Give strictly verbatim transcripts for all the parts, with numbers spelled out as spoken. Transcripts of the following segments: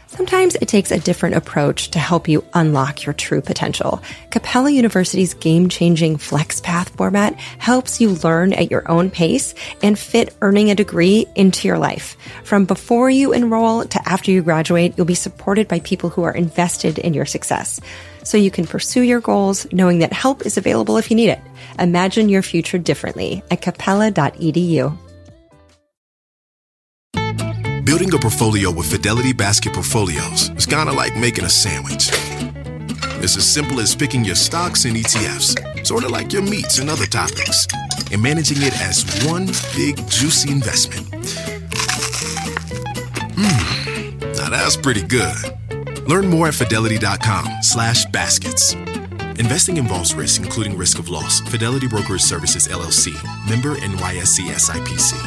Sometimes it takes a different approach to help you unlock your true potential. Capella University's game-changing FlexPath format helps you learn at your own pace and fit earning a degree into your life. From before you enroll to after you graduate, you'll be supported by people who are invested in your success, so you can pursue your goals knowing that help is available if you need it. Imagine your future differently at capella dot e d u. Building a portfolio with Fidelity Basket Portfolios is kind of like making a sandwich. It's as simple as picking your stocks and E T Fs, sort of like your meats and other toppings, and managing it as one big, juicy investment. Mmm, now that's pretty good. Learn more at fidelity.com slash baskets. Investing involves risk, including risk of loss. Fidelity Brokerage Services, L L C. Member N Y S E S I P C.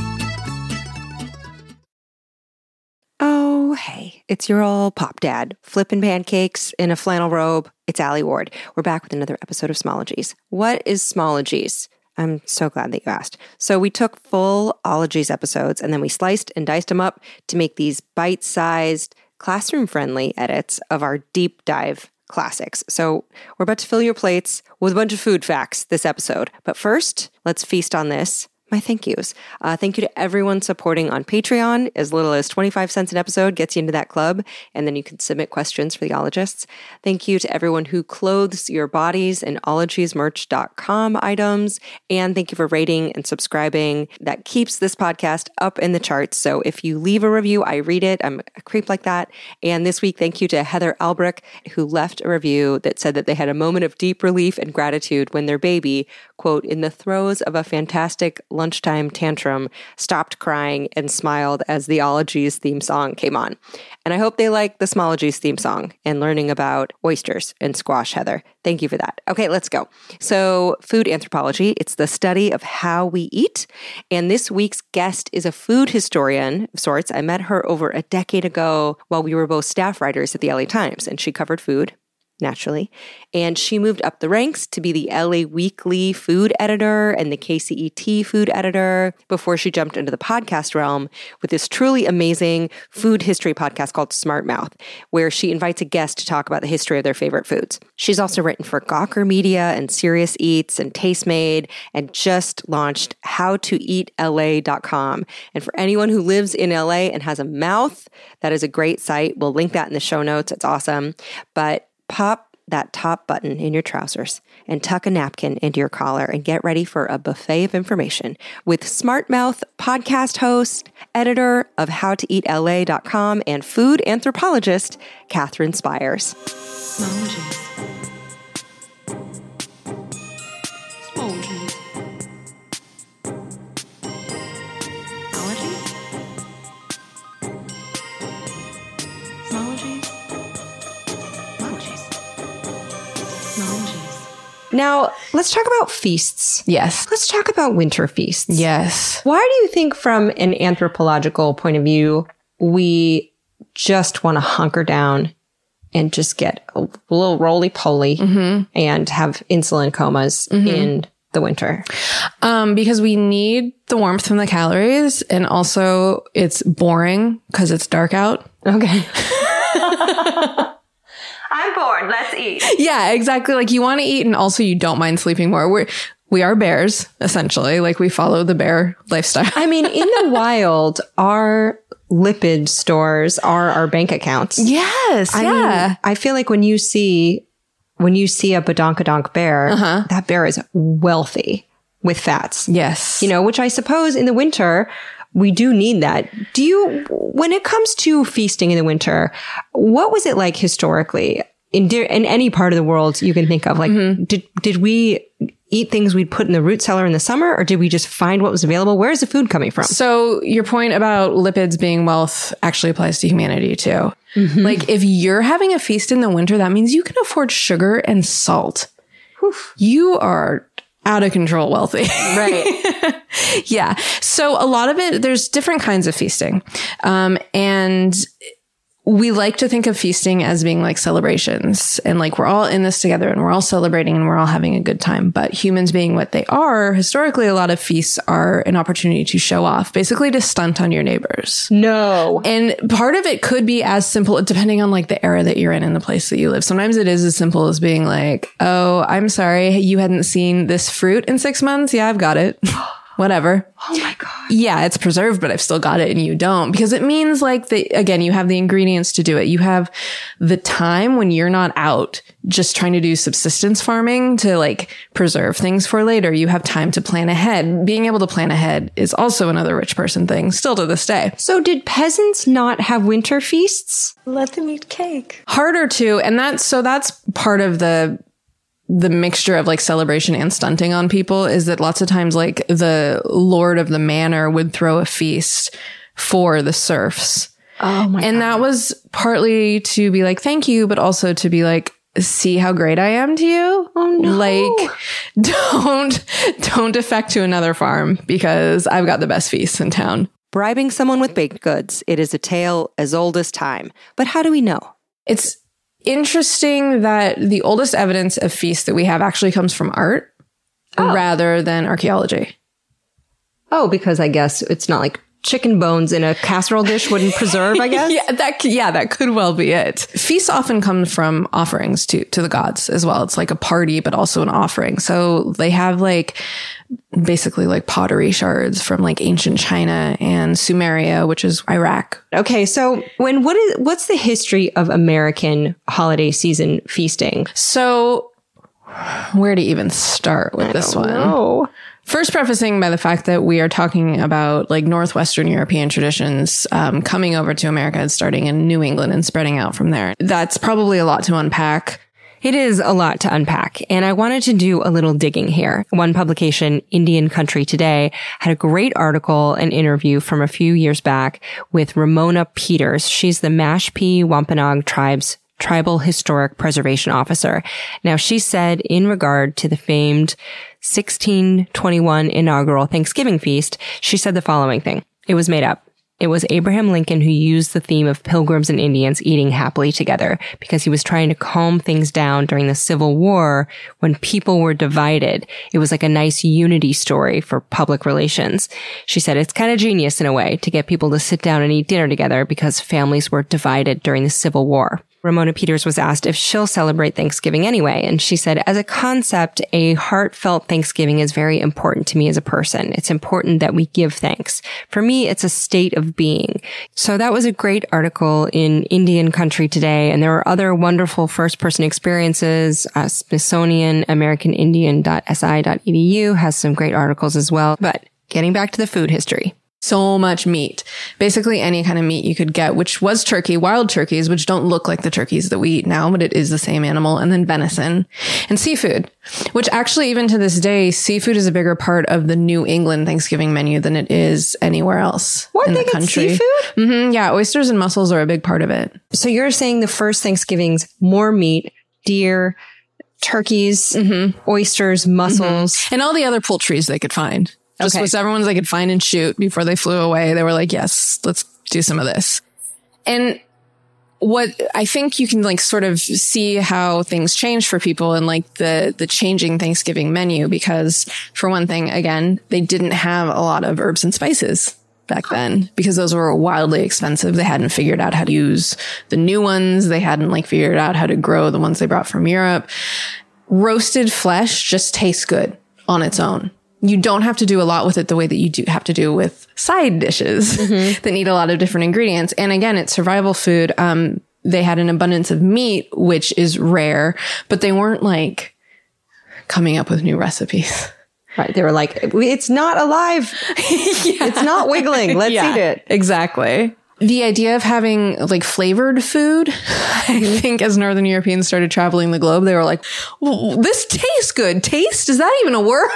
Oh, hey, it's your old pop dad, flipping pancakes in a flannel robe. It's Allie Ward. We're back with another episode of Smologies. What is Smologies? I'm so glad that you asked. So we took full Ologies episodes and then we sliced and diced them up to make these bite-sized, classroom-friendly edits of our deep dive classics. So we're about to fill your plates with a bunch of food facts this episode. But first, let's feast on this. My thank yous. Uh, thank you to everyone supporting on Patreon. As little as twenty-five cents an episode gets you into that club, and then you can submit questions for the ologists. Thank you to everyone who clothes your bodies in ologies merch dot com items. And thank you for rating and subscribing. That keeps this podcast up in the charts. So if you leave a review, I read it. I'm a creep like that. And this week, thank you to Heather Albrecht, who left a review that said that they had a moment of deep relief and gratitude when their baby, quote, in the throes of a fantastic lunchtime tantrum, stopped crying and smiled as the Ologies theme song came on. And I hope they like the Smologies theme song and learning about oysters and squash, Heather. Thank you for that. Okay, let's go. So food anthropology, it's the study of how we eat. And this week's guest is a food historian of sorts. I met her over a decade ago while we were both staff writers at the L A Times, and she covered food, naturally. And she moved up the ranks to be the L A Weekly food editor and the K C E T food editor before she jumped into the podcast realm with this truly amazing food history podcast called Smart Mouth, where she invites a guest to talk about the history of their favorite foods. She's also written for Gawker Media and Serious Eats and Tastemade, and just launched how to eat L A dot com. And for anyone who lives in L A and has a mouth, that is a great site. We'll link that in the show notes. It's awesome. But pop that top button in your trousers and tuck a napkin into your collar and get ready for a buffet of information with Smart Mouth podcast host, editor of how to eat L A dot com, and food anthropologist, Catherine Spires. Smologies. Smologies. Now, let's talk about feasts. Yes. Let's talk about winter feasts. Yes. Why do you think, from an anthropological point of view, we just want to hunker down and just get a little roly-poly mm-hmm. and have insulin comas mm-hmm. in the winter? Um, because we need the warmth from the calories, and also it's boring because it's dark out. Okay. I'm bored. Let's eat. Yeah, exactly. Like, you want to eat, and also you don't mind sleeping more. We're, we are bears, essentially. Like, we follow the bear lifestyle. I mean, in the wild, our lipid stores are our bank accounts. Yes. I yeah. mean, I feel like when you see, when you see a badonkadonk bear, uh-huh. that bear is wealthy with fats. Yes. You know, which I suppose in the winter, we do need that. Do you, when it comes to feasting in the winter, what was it like historically in de- in any part of the world you can think of? Like, mm-hmm. did did we eat things we'd put in the root cellar in the summer, or did we just find what was available? Where is the food coming from? So your point about lipids being wealth actually applies to humanity too. Mm-hmm. Like, if you're having a feast in the winter, that means you can afford sugar and salt. Oof. You are out of control wealthy. Right. Yeah. So a lot of it, there's different kinds of feasting. Um, and we like to think of feasting as being like celebrations and like we're all in this together and we're all celebrating and we're all having a good time. But humans being what they are, historically, a lot of feasts are an opportunity to show off, basically to stunt on your neighbors. No. And part of it could be as simple, depending on like the era that you're in and the place that you live. Sometimes it is as simple as being like, oh, I'm sorry, you hadn't seen this fruit in six months. Yeah, I've got it. Whatever. Oh my God. Yeah, it's preserved, but I've still got it and you don't. Because it means like, the, again, you have the ingredients to do it. You have the time when you're not out just trying to do subsistence farming to like preserve things for later. You have time to plan ahead. Being able to plan ahead is also another rich person thing, still to this day. So did peasants not have winter feasts? Let them eat cake. Harder to, and that's, so that's part of the the mixture of like celebration and stunting on people is that lots of times like the lord of the manor would throw a feast for the serfs. Oh my And God. that was partly to be like, thank you, but also to be like, see how great I am to you? Oh no. Like, don't, don't defect to another farm because I've got the best feasts in town. Bribing someone with baked goods. It is a tale as old as time. But how do we know? It's interesting that the oldest evidence of feasts that we have actually comes from art Oh. rather than archaeology. Oh, because I guess it's not like chicken bones in a casserole dish wouldn't preserve, I guess? Yeah, that c- yeah, that could well be it. Feasts often come from offerings to to the gods as well. It's like a party, but also an offering. So they have like basically like pottery shards from like ancient China and Sumeria, which is Iraq. Okay, so when what is what's the history of American holiday season feasting? So where to even start with this one? Oh. First, prefacing by the fact that we are talking about like Northwestern European traditions um, coming over to America and starting in New England and spreading out from there. That's probably a lot to unpack. It is a lot to unpack, and I wanted to do a little digging here. One publication, Indian Country Today, had a great article and interview from a few years back with Ramona Peters. She's the Mashpee Wampanoag Tribe's Tribal Historic Preservation Officer. Now, she said in regard to the famed sixteen twenty-one inaugural Thanksgiving feast, she said the following thing. It was made up. It was Abraham Lincoln who used the theme of pilgrims and Indians eating happily together because he was trying to calm things down during the Civil War when people were divided. It was like a nice unity story for public relations. She said it's kind of genius in a way to get people to sit down and eat dinner together because families were divided during the Civil War. Ramona Peters was asked if she'll celebrate Thanksgiving anyway, and she said, as a concept, a heartfelt Thanksgiving is very important to me as a person. It's important that we give thanks. For me, it's a state of being. So that was a great article in Indian Country Today, and there were other wonderful first-person experiences. Uh, Smithsonian American Indian dot S I dot E D U has some great articles as well. But getting back to the food history. So much meat. Basically any kind of meat you could get, which was turkey, wild turkeys, which don't look like the turkeys that we eat now, but it is the same animal. And then venison and seafood, which actually even to this day, seafood is a bigger part of the New England Thanksgiving menu than it is anywhere else What, in they the get country. seafood? Mm-hmm, yeah. Oysters and mussels are a big part of it. So you're saying the first Thanksgiving's more meat, deer, turkeys, Mm-hmm. oysters, mussels. Mm-hmm. And all the other poultries they could find. Just Okay. whichever ones they could find and shoot before they flew away. They were like, yes, let's do some of this. And what I think you can like sort of see how things change for people and like the, the changing Thanksgiving menu, because for one thing, again, they didn't have a lot of herbs and spices back then because those were wildly expensive. They hadn't figured out how to use the new ones. They hadn't like figured out how to grow the ones they brought from Europe. Roasted flesh just tastes good on its own. You don't have to do a lot with it the way that you do have to do with side dishes mm-hmm. that need a lot of different ingredients. And again, it's survival food. Um, they had an abundance of meat, which is rare, but they weren't like coming up with new recipes. Right. They were like, it's not alive. Yeah. It's not wiggling. Let's yeah, eat it. Exactly. The idea of having like flavored food, I think as Northern Europeans started traveling the globe, they were like, well, this tastes good. Taste? Is that even a word?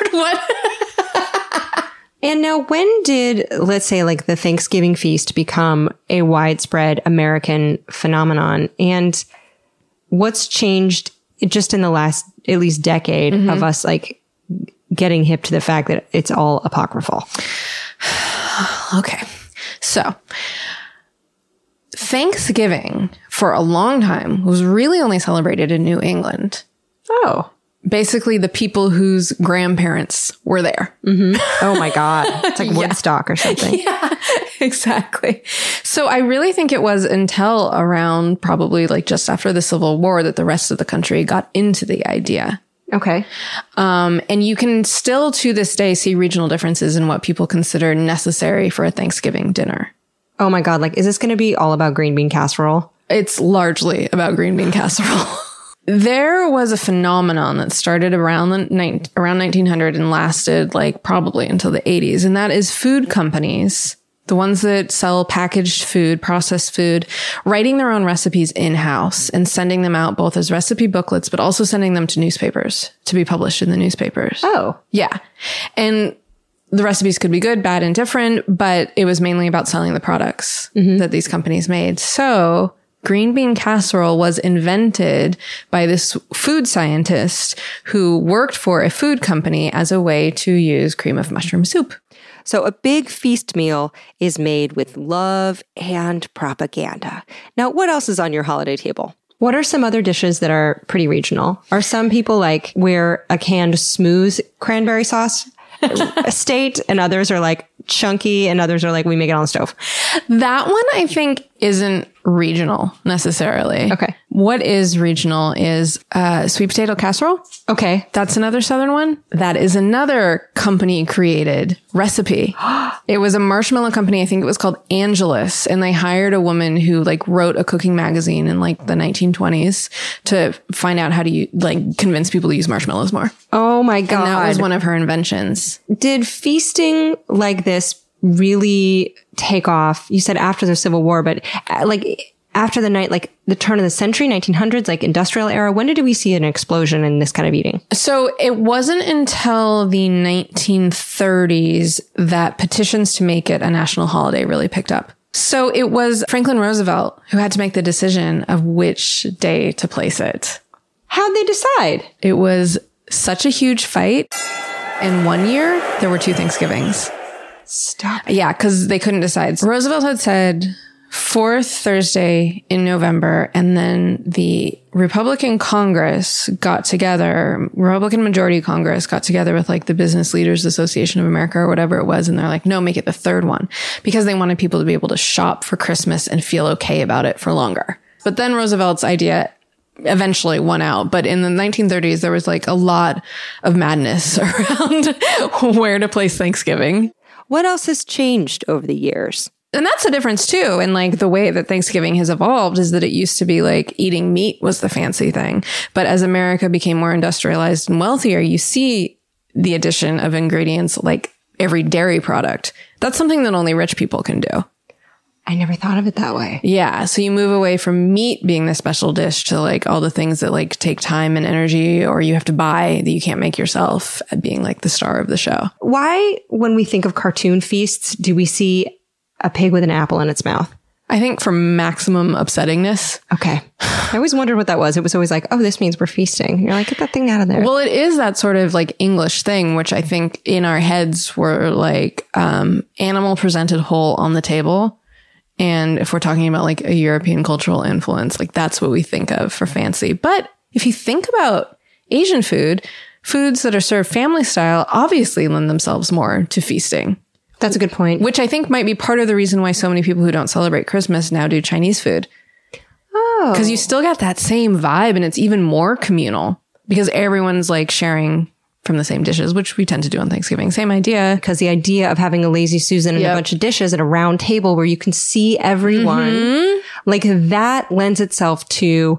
What? And now when did, let's say, like the Thanksgiving feast become a widespread American phenomenon? And what's changed just in the last at least decade mm-hmm. of us like getting hip to the fact that it's all apocryphal? Okay. So Thanksgiving, for a long time, was really only celebrated in New England. Oh. Basically, the people whose grandparents were there. Mm-hmm. Oh my God. It's like Yeah. Woodstock or something. Yeah, exactly. So I really think it was until around probably like just after the Civil War that the rest of the country got into the idea. Okay. Um, and you can still to this day see regional differences in what people consider necessary for a Thanksgiving dinner. Oh my God. Like, is this going to be all about green bean casserole? It's largely about green bean casserole. There was a phenomenon that started around the ni- around nineteen hundred and lasted like probably until the eighties. And that is food companies, the ones that sell packaged food, processed food, writing their own recipes in-house and sending them out both as recipe booklets, but also sending them to newspapers to be published in the newspapers. Oh. Yeah. And the recipes could be good, bad, and different, but it was mainly about selling the products mm-hmm. that these companies made. So green bean casserole was invented by this food scientist who worked for a food company as a way to use cream of mushroom soup. So a big feast meal is made with love and propaganda. Now, what else is on your holiday table? What are some other dishes that are pretty regional? Are some people like wear a canned smooth cranberry sauce state, and others are like chunky, and others are like we make it on the stove? That one I think isn't regional necessarily. Okay. What is regional is uh, sweet potato casserole. Okay. That's another Southern one. That is another company created recipe. It was a marshmallow company. I think it was called Angelus. And they hired a woman who like wrote a cooking magazine in like the nineteen twenties to find out how to use, like convince people to use marshmallows more. Oh my God. And that was one of her inventions. Did feasting like this really take off? You said after the Civil War, but uh, like after the night, like the turn of the century, nineteen hundreds, like industrial era, when did we see an explosion in this kind of eating? So it wasn't until the nineteen thirties that petitions to make it a national holiday really picked up. So it was Franklin Roosevelt who had to make the decision of which day to place it. How'd they decide? It was such a huge fight. In one year, there were two Thanksgivings. Stop. Yeah, because they couldn't decide. Roosevelt had said fourth Thursday in November, and then the Republican Congress got together, Republican Majority Congress got together with like the Business Leaders Association of America or whatever it was, and they're like, no, make it the third one, because they wanted people to be able to shop for Christmas and feel okay about it for longer. But then Roosevelt's idea eventually won out. But in the nineteen thirties, there was like a lot of madness around where to place Thanksgiving. What else has changed over the years? And that's the difference too. And like the way that Thanksgiving has evolved is that it used to be like eating meat was the fancy thing. But as America became more industrialized and wealthier, you see the addition of ingredients like every dairy product. That's something that only rich people can do. I never thought of it that way. Yeah. So you move away from meat being the special dish to like all the things that like take time and energy or you have to buy that you can't make yourself at being like the star of the show. Why, when we think of cartoon feasts, do we see a pig with an apple in its mouth? I think for maximum upsettingness. Okay. I always wondered what that was. It was always like, oh, this means we're feasting. You're like, get that thing out of there. Well, it is that sort of like English thing, which I think in our heads were like um, animal presented whole on the table. And if we're talking about like a European cultural influence, like that's what we think of for fancy. But if you think about Asian food, foods that are served family style obviously lend themselves more to feasting. That's a good point. Which I think might be part of the reason why so many people who don't celebrate Christmas now do Chinese food. Oh. Because you still got that same vibe and it's even more communal because everyone's like sharing from the same dishes, which we tend to do on Thanksgiving. Same idea. Because the idea of having a lazy Susan and Yep. a bunch of dishes at a round table where you can see everyone, mm-hmm. like that lends itself to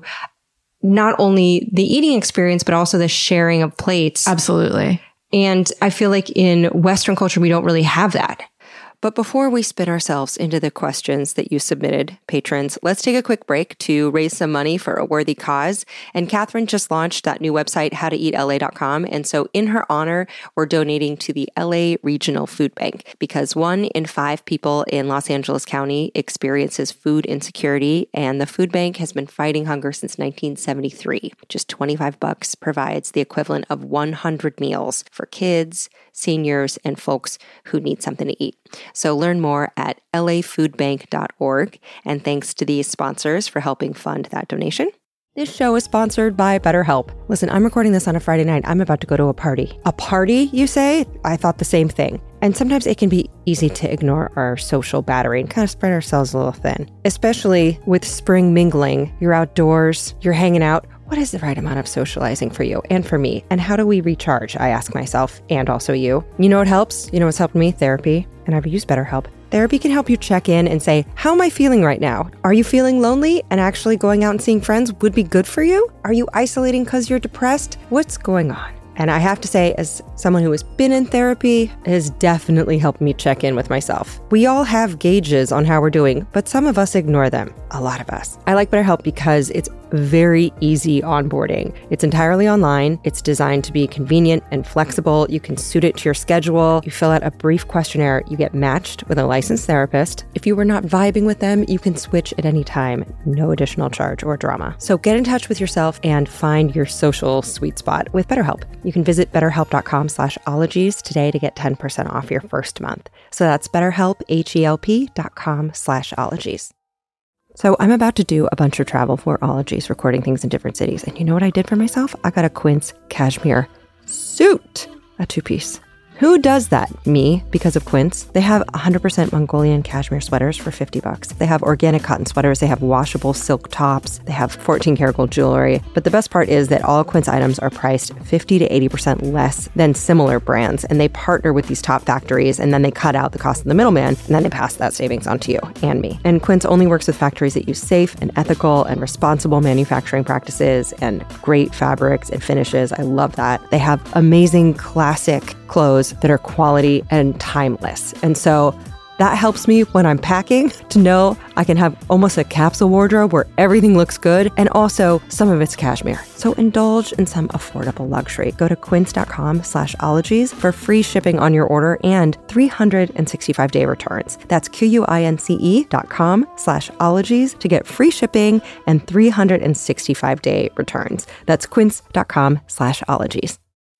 not only the eating experience, but also the sharing of plates. Absolutely. And I feel like in Western culture, we don't really have that. But before we spin ourselves into the questions that you submitted, patrons, let's take a quick break to raise some money for a worthy cause. And Catherine just launched that new website, how to eat L A dot com. And so in her honor, we're donating to the L A Regional Food Bank because one in five people in Los Angeles County experiences food insecurity. And the food bank has been fighting hunger since nineteen seventy-three. Just twenty-five bucks provides the equivalent of one hundred meals for kids, seniors, and folks who need something to eat. So learn more at l a food bank dot org. And thanks to these sponsors for helping fund that donation. This show is sponsored by BetterHelp. Listen, I'm recording this on a Friday night. I'm about to go to a party. A party, you say? I thought the same thing. And sometimes it can be easy to ignore our social battery and kind of spread ourselves a little thin. Especially with spring mingling. You're outdoors, you're hanging out. What is the right amount of socializing for you and for me? And how do we recharge? I ask myself, and also you. You know what helps? You know what's helped me? Therapy. And I've used BetterHelp. Therapy can help you check in and say, how am I feeling right now? Are you feeling lonely and actually going out and seeing friends would be good for you? Are you isolating because you're depressed? What's going on? And I have to say, as someone who has been in therapy, it has definitely helped me check in with myself. We all have gauges on how we're doing, but some of us ignore them. A lot of us. I like BetterHelp because it's very easy onboarding. It's entirely online. It's designed to be convenient and flexible. You can suit it to your schedule. You fill out a brief questionnaire. You get matched with a licensed therapist. If you were not vibing with them, you can switch at any time. No additional charge or drama. So get in touch with yourself and find your social sweet spot with BetterHelp. You can visit betterhelp.com slash ologies today to get ten percent off your first month. So that's betterhelp, H-E-L-P dot com slash ologies. So I'm about to do a bunch of travel for Ologies, recording things in different cities. And you know what I did for myself? I got a Quince cashmere suit, a two-piece. Who does that? Me, because of Quince. They have one hundred percent Mongolian cashmere sweaters for fifty bucks. They have organic cotton sweaters. They have washable silk tops. They have fourteen karat gold jewelry. But the best part is that all Quince items are priced fifty to eighty percent less than similar brands. And they partner with these top factories, and then they cut out the cost of the middleman, and then they pass that savings on to you and me. And Quince only works with factories that use safe and ethical and responsible manufacturing practices and great fabrics and finishes. I love that. They have amazing classic clothes that are quality and timeless. And so that helps me when I'm packing to know I can have almost a capsule wardrobe where everything looks good and also some of it's cashmere. So indulge in some affordable luxury. Go to quince.com slash ologies for free shipping on your order and three hundred sixty-five day returns. That's Q-U-I-N-C-E dot com slash ologies to get free shipping and three hundred sixty-five day returns. That's quince.com slash ologies.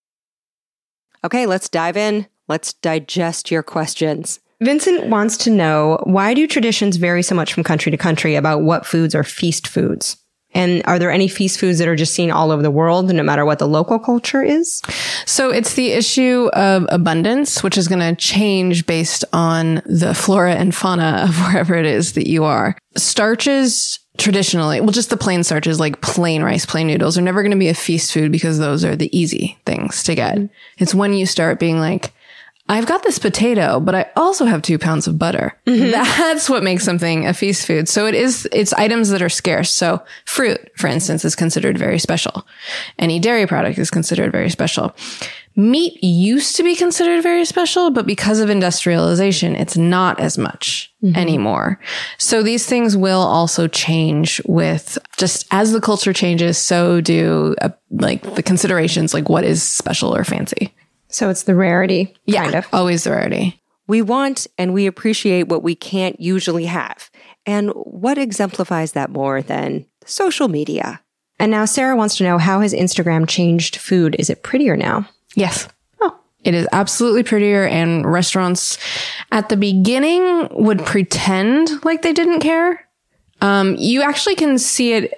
Okay, let's dive in. Let's digest your questions. Vincent wants to know, why do traditions vary so much from country to country about what foods are feast foods? And are there any feast foods that are just seen all over the world, no matter what the local culture is? So it's the issue of abundance, which is going to change based on the flora and fauna of wherever it is that you are. Starches traditionally, well, just the plain starches like plain rice, plain noodles are never going to be a feast food because those are the easy things to get. Mm-hmm. It's when you start being like, I've got this potato, but I also have two pounds of butter. Mm-hmm. That's what makes something a feast food. So it is, it's items that are scarce. So fruit, for instance, is considered very special. Any dairy product is considered very special. Meat used to be considered very special, but because of industrialization, it's not as much mm-hmm. anymore. So these things will also change with just as the culture changes, so do uh, like the considerations, like what is special or fancy. So it's the rarity, yeah, kind of. Always the rarity. We want and we appreciate what we can't usually have. And what exemplifies that more than social media? And now Sarah wants to know, how has Instagram changed food? Is it prettier now? Yes. Oh, it is absolutely prettier. And restaurants at the beginning would pretend like they didn't care. Um, you actually can see it.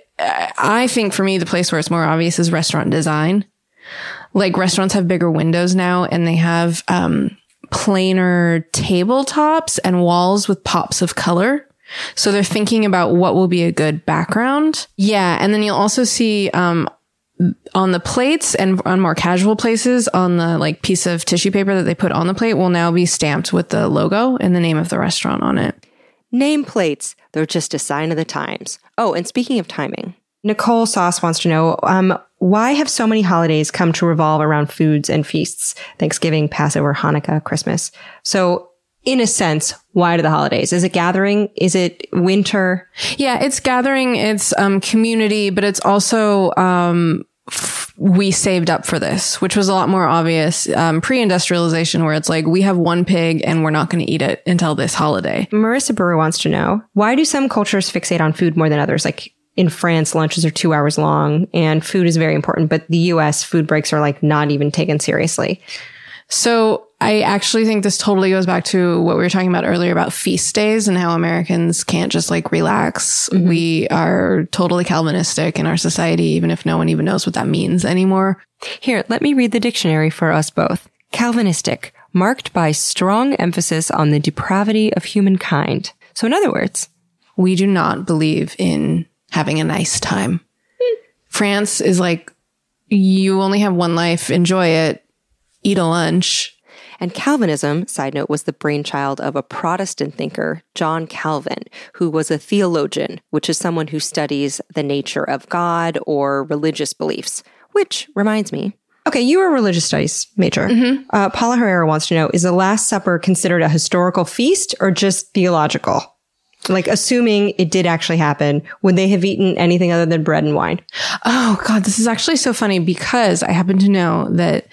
I think for me, the place where it's more obvious is restaurant design. Like restaurants have bigger windows now and they have um, plainer tabletops and walls with pops of color. So they're thinking about what will be a good background. Yeah. And then you'll also see um, on the plates and on more casual places on the like piece of tissue paper that they put on the plate will now be stamped with the logo and the name of the restaurant on it. Nameplates. They're just a sign of the times. Oh, and speaking of timing, Nicole Sauce wants to know, um, why have so many holidays come to revolve around foods and feasts? Thanksgiving, Passover, Hanukkah, Christmas. So in a sense, why do the holidays? Is it gathering? Is it winter? Yeah, it's gathering. It's um, community, but it's also um, f- we saved up for this, which was a lot more obvious um, pre-industrialization, where it's like we have one pig and we're not going to eat it until this holiday. Marissa Brewer wants to know, why do some cultures fixate on food more than others? Like in France, lunches are two hours long and food is very important, but the U S food breaks are like not even taken seriously. So I actually think this totally goes back to what we were talking about earlier about feast days and how Americans can't just like relax. Mm-hmm. We are totally Calvinistic in our society, even if no one even knows what that means anymore. Here, let me read the dictionary for us both. Calvinistic, marked by strong emphasis on the depravity of humankind. So in other words, we do not believe in having a nice time. Mm. France is like, you only have one life, enjoy it, eat a lunch. And Calvinism, side note, was the brainchild of a Protestant thinker, John Calvin, who was a theologian, which is someone who studies the nature of God or religious beliefs. Which reminds me. Okay, you were a religious studies major. Mm-hmm. Uh, Paula Herrera wants to know, is the Last Supper considered a historical feast or just theological? Like, assuming it did actually happen, would they have eaten anything other than bread and wine? Oh, God, this is actually so funny because I happen to know that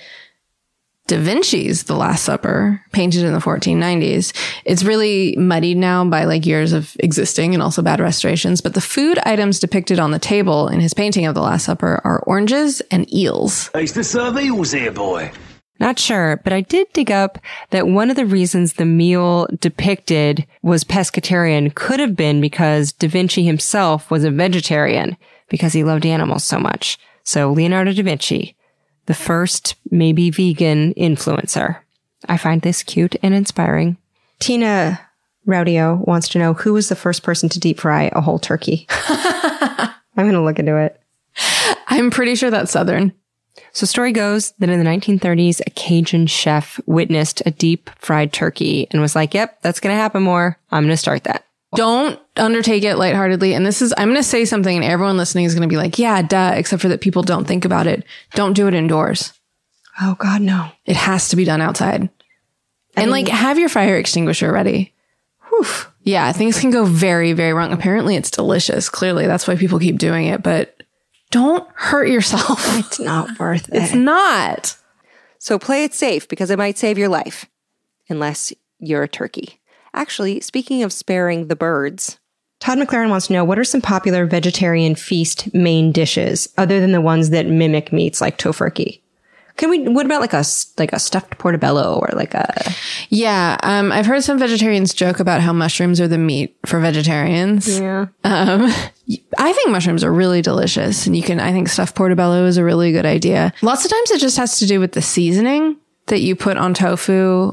Da Vinci's The Last Supper, painted in the fourteen nineties, it's really muddied now by like years of existing and also bad restorations. But the food items depicted on the table in his painting of The Last Supper are oranges and eels. I used to serve eels here, boy. Not sure, but I did dig up that one of the reasons the meal depicted was pescatarian could have been because Da Vinci himself was a vegetarian because he loved animals so much. So Leonardo da Vinci, the first maybe vegan influencer. I find this cute and inspiring. Tina Raudio wants to know who was the first person to deep fry a whole turkey. I'm going to look into it. I'm pretty sure that's Southern. So story goes that in the nineteen thirties, a Cajun chef witnessed a deep fried turkey and was like, yep, that's going to happen more. I'm going to start that. Don't undertake it lightheartedly. And this is, I'm going to say something and everyone listening is going to be like, yeah, duh, except for that people don't think about it. Don't do it indoors. Oh God, no. It has to be done outside. I and mean, like have your fire extinguisher ready. Whew. Yeah, things can go very, very wrong. Apparently it's delicious. Clearly that's why people keep doing it, but don't hurt yourself. It's not worth it. It's not. So play it safe because it might save your life. Unless you're a turkey. Actually, speaking of sparing the birds, Todd McLaren wants to know, what are some popular vegetarian feast main dishes other than the ones that mimic meats like tofurkey? Can we, what about like a, like a stuffed portobello or like a... Yeah, um, I've heard some vegetarians joke about how mushrooms are the meat for vegetarians. Yeah. Um, I think mushrooms are really delicious and you can, I think stuffed portobello is a really good idea. Lots of times it just has to do with the seasoning that you put on tofu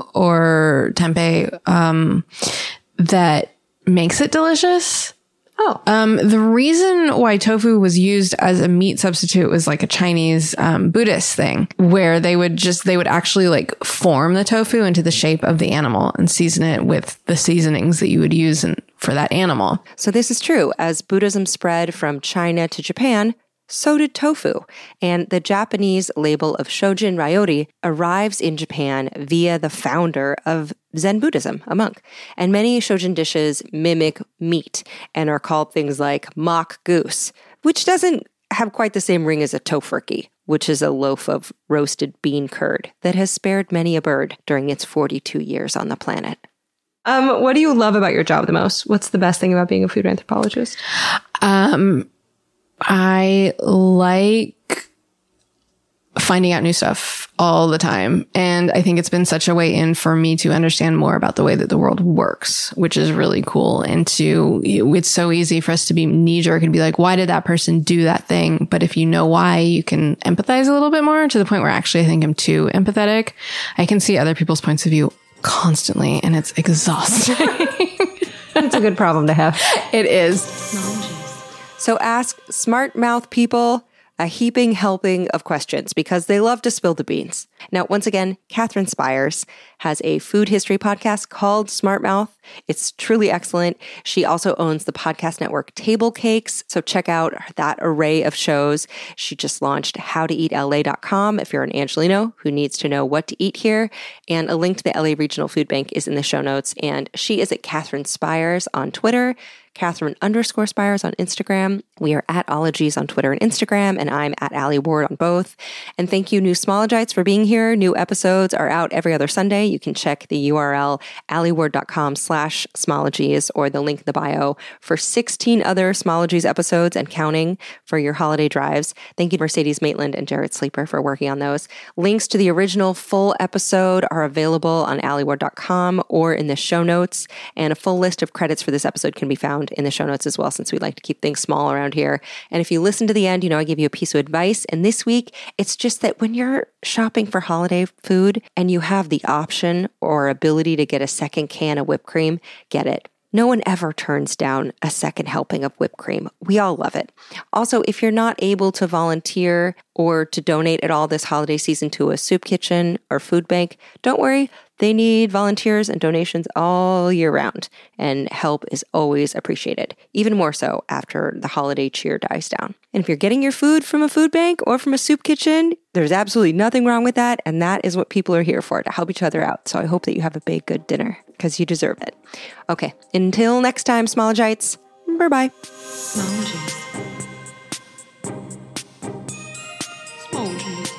or tempeh, um, that makes it delicious. Oh. Um, the reason why tofu was used as a meat substitute was like a Chinese, um, Buddhist thing where they would just, they would actually like form the tofu into the shape of the animal and season it with the seasonings that you would use in, for that animal. So this is true. As Buddhism spread from China to Japan, so did tofu. And the Japanese label of Shojin Ryori arrives in Japan via the founder of Zen Buddhism, a monk. And many Shojin dishes mimic meat and are called things like mock goose, which doesn't have quite the same ring as a tofurkey, which is a loaf of roasted bean curd that has spared many a bird during its forty-two years on the planet. Um, what do you love about your job the most? What's the best thing about being a food anthropologist? Um, I like finding out new stuff all the time. And I think it's been such a way in for me to understand more about the way that the world works, which is really cool. And to, it's so easy for us to be knee jerk and be like, why did that person do that thing? But if you know why, you can empathize a little bit more to the point where actually I think I'm too empathetic. I can see other people's points of view constantly and it's exhausting. It's a good problem to have. It is. So ask smart mouth people a heaping helping of questions because they love to spill the beans. Now, once again, Catherine Spires has a food history podcast called Smart Mouth. It's truly excellent. She also owns the podcast network Table Cakes, so check out that array of shows. She just launched how to eat L A dot com if you're an Angelino who needs to know what to eat here. And a link to the L A Regional Food Bank is in the show notes. And she is at Catherine Spires on Twitter. Catherine underscore Spires on Instagram. We are at Ologies on Twitter and Instagram, and I'm at Allie Ward on both. And thank you, New Smologites, for being here. New episodes are out every other Sunday. You can check the U R L, allieward.com slash Smologies, or the link in the bio for sixteen other Smologies episodes and counting for your holiday drives. Thank you, Mercedes Maitland and Jared Sleeper, for working on those. Links to the original full episode are available on allieward dot com or in the show notes. And a full list of credits for this episode can be found in the show notes as well, since we like to keep things small around here. And if you listen to the end, you know I give you a piece of advice. And this week, it's just that when you're shopping for holiday food and you have the option or ability to get a second can of whipped cream, get it. No one ever turns down a second helping of whipped cream. We all love it. Also, if you're not able to volunteer or to donate at all this holiday season to a soup kitchen or food bank, don't worry. They need volunteers and donations all year round, and help is always appreciated, even more so after the holiday cheer dies down. And if you're getting your food from a food bank or from a soup kitchen, there's absolutely nothing wrong with that, and that is what people are here for, to help each other out. So I hope that you have a big, good dinner, because you deserve it. Okay, until next time, Smologites, bye-bye. Smologies. Smologies.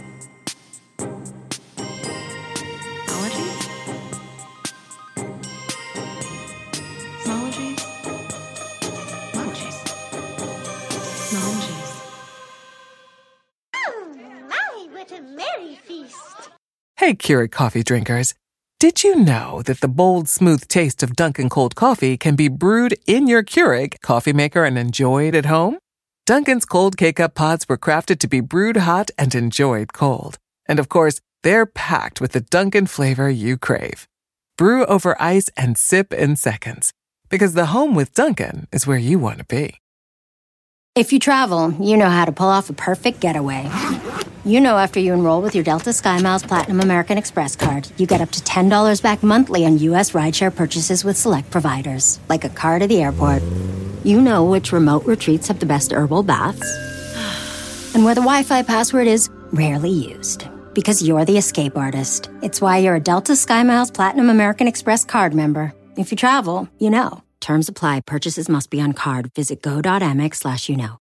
Hey, Keurig coffee drinkers. Did you know that the bold, smooth taste of Dunkin' cold coffee can be brewed in your Keurig coffee maker and enjoyed at home? Dunkin's cold K-Cup pods were crafted to be brewed hot and enjoyed cold. And of course, they're packed with the Dunkin' flavor you crave. Brew over ice and sip in seconds. Because the home with Dunkin' is where you want to be. If you travel, you know how to pull off a perfect getaway. You know after you enroll with your Delta SkyMiles Platinum American Express card, you get up to ten dollars back monthly on U S rideshare purchases with select providers, like a car to the airport. You know which remote retreats have the best herbal baths, and where the Wi-Fi password is rarely used, because you're the escape artist. It's why you're a Delta SkyMiles Platinum American Express card member. If you travel, you know. Terms apply. Purchases must be on card. Visit go.amex slash you know.